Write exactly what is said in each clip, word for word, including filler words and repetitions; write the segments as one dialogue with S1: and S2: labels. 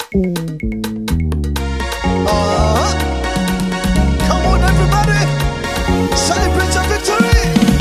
S1: Uh, come on, everybody, celebrate your victory.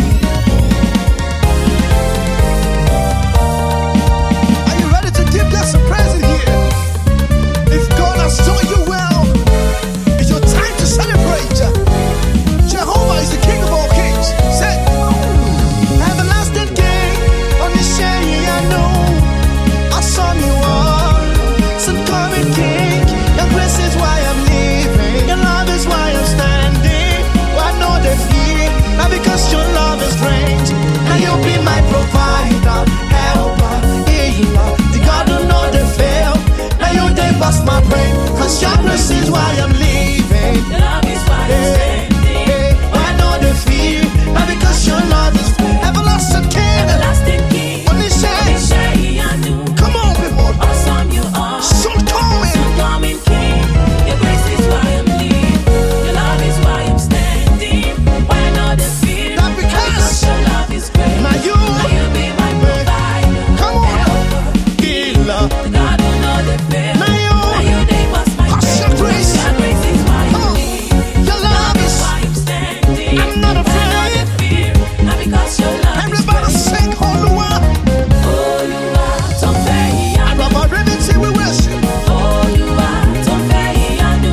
S1: Are you ready to give God some praise in here? If God has done you well, it's your time to celebrate. Jehovah is the King of all kings. Say, everlasting King, on the shade I know, I saw you are. Some coming King, your grace is why I'm living, your love is why I'm standing. Why know the fear? Not because your love is strange. Now you'll be my provider, helper, healer. The God who know the fail. Now you they bust my brain, cause your grace is why I'm living.
S2: Your love is why I'm standing.
S1: Hey, why know the fear? Not because your love is everlasting King.
S2: Everlasting King,
S1: Only say,
S2: Shai Anu,
S1: come on, people.
S2: awesome you are.
S1: Soon coming.
S2: Coming King, your grace is why I'm living. Your love is why I'm standing. Why not the fear?
S1: Not because
S2: your love is great.
S1: now you,
S2: Now you be my provider,
S1: come on,
S2: helper,
S1: healer.
S2: the God who know the fear.
S1: Now you,
S2: Now you they must my
S1: cause your grace,
S2: Your grace is why
S1: come
S2: I'm
S1: on,
S2: living.
S1: your love is,
S2: Why I'm standing.
S1: I'm not
S2: Why not
S1: afraid.
S2: the fear? Not because your love is
S1: Everybody
S2: great.
S1: sing Oluwa.
S2: Olúwa tó ń fẹ́ ìyanu.
S1: Àràbà rẹ̀ tí we worship.
S2: Olúwa tó ń fẹ́ ìyanu.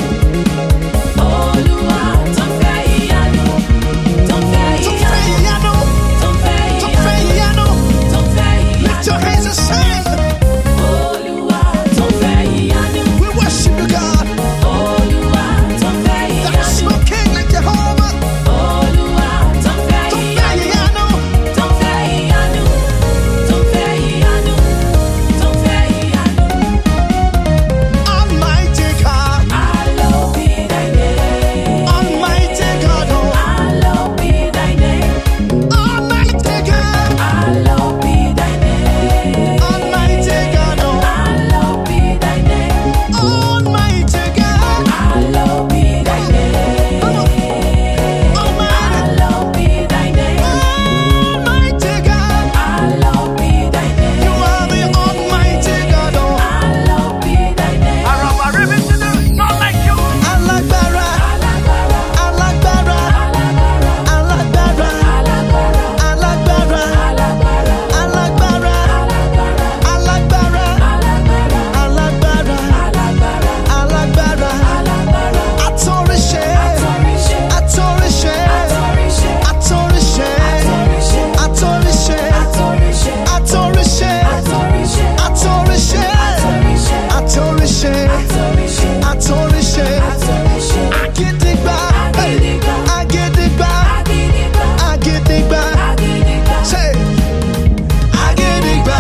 S2: Olúwa tó ń fẹ́ ìyanu. Tó ń fẹ́
S1: To
S2: ìyanu.
S1: pray, Yano,
S2: Tó ń fẹ́
S1: to
S2: ìyanu.
S1: pray, Yano.
S2: Tó ń fẹ́
S1: Lift your
S2: ìyanu.
S1: hands and sing.
S2: Olúwa tó ń fẹ́ ìyanu.
S1: We worship you, God.
S2: Olúwa tó ń fẹ́
S1: There is
S2: ìyanu.
S1: no king like Jehovah.
S2: Olúwa tó ń fẹ́
S1: To pray,
S2: ìyanu.
S1: Yano.
S2: Tó ń fẹ́ ìyanu. Tó ń fẹ́ ìyanu. Tó ń fẹ́ ìyanu.
S1: Almighty God,
S2: Hallowed be thy name.
S1: Almighty God, oh,
S2: Hallowed be thy name.
S1: Almighty God,
S2: Hallowed be thy name.
S1: Almighty God, oh,
S2: Hallowed be thy name.
S1: Almighty God,
S2: Hallowed be thy name.
S1: Almighty,
S2: Hallowed be thy name.
S1: Almighty God.
S2: Hallowed be thy name.
S1: You are the Almighty God, oh.
S2: Hallowed be thy name.
S1: Àràbà rẹ̀ tí not like you. Alágbára,
S2: Alágbára,
S1: alágbára,
S2: alágbára,
S1: alágbára,
S2: alágbára,
S1: alágbára,
S2: alágbára,
S1: alágbára,
S2: alágbára,
S1: alágbára,
S2: alágbára,
S1: alágbára,
S2: alágbára.
S1: àtòrìṣe,
S2: Àtòrìṣe,
S1: àtòrìṣe,
S2: àtòrìṣe,
S1: àtòrìṣe,
S2: àtòrìṣe,
S1: àtòrìṣe,
S2: àtòrìṣe,
S1: àtòrìṣe,
S2: àtòrìṣe,
S1: àtòrìṣe,
S2: àtòrìṣe,
S1: àtòrìṣe,
S2: àtòrìṣe,
S1: àtòrìṣe,
S2: àtòrìṣe.
S1: àgídìgbà,
S2: Àgídìgbà,
S1: àgídìgbà,
S2: àgídìgbà,
S1: àgídìgbà,
S2: àgídìgbà.
S1: say, àgídìgbà.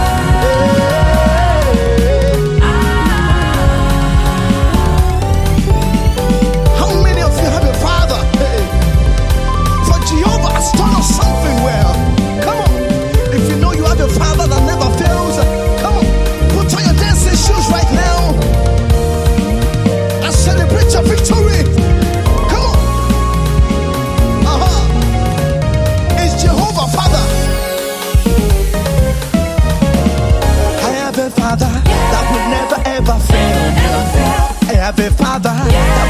S1: How many of you have a father? Hey. For Jehovah has done us something well. Come on. If you know you have a father that never fails, come on. Put on your dancing shoes right now and celebrate your victory. Come on. Uh-huh. It's Jehovah Father. I have a father that will never ever fail.
S2: Never fail.
S1: I have a father that